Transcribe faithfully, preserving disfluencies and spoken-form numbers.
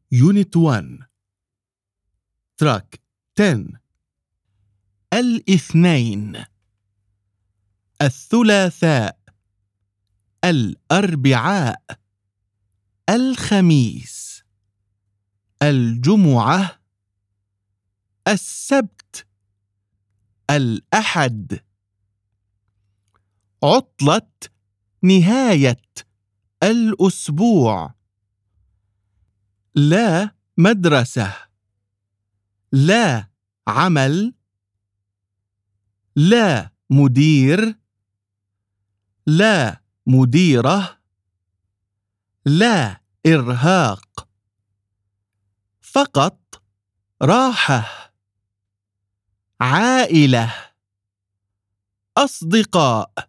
يونت واحد تراك عشرة. الاثنين، الثلاثاء، الأربعاء، الخميس، الجمعة، السبت، الأحد. عطلة نهاية الأسبوع. لا مدرسة، لا عمل، لا مدير، لا مديرة، لا إرهاق، فقط راحة. عائلة، أصدقاء.